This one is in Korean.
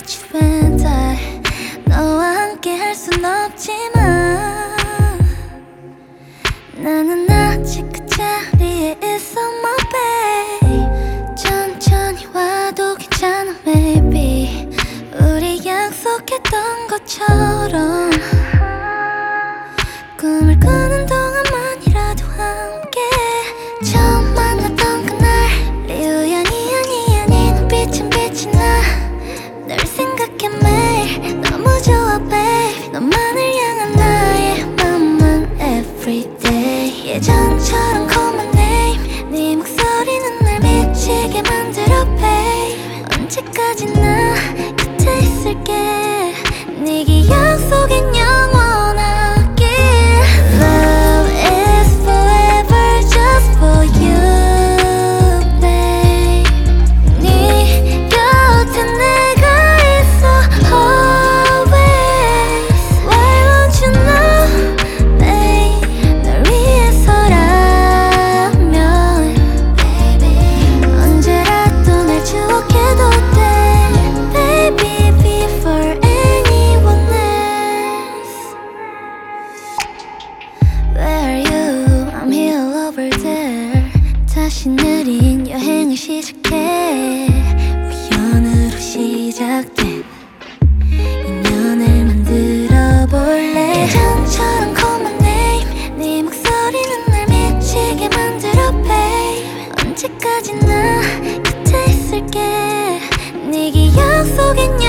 But you and I 너와 함께 할 순 없지만 나는 아직 그 자리에 있어 my babe. 천천히 와도 괜찮아 maybe 우리 약속했던 것처럼 꿈을 꾸는 동안만이라도 함께 처음 만났던 그날 네 우연이 아니야 네 눈빛은 빛이 나 널 생각해 매일 너무 좋아 babe 너만을 향한 나의 맘은 everyday 예전처럼 call my name 네 목소리는 날 미치게 만들어 babe 언제까지나 곁에 있을게 네 기억 속엔 영원하게 Love is forever just for you babe 네 곁에 내가 있어 always Why won't you know babe 널 위해서라면 언제라도 날 추억해도 돼 Baby before anyone else Where are you? I'm here over there 다시 느린 여행을 시작해 우연으로 시작된 인연을 만들어 볼래 예전처럼 call my name 네 목소리는 날 미치게 만들어 babe 언제까지나 곁에 있을게 네 기억 속엔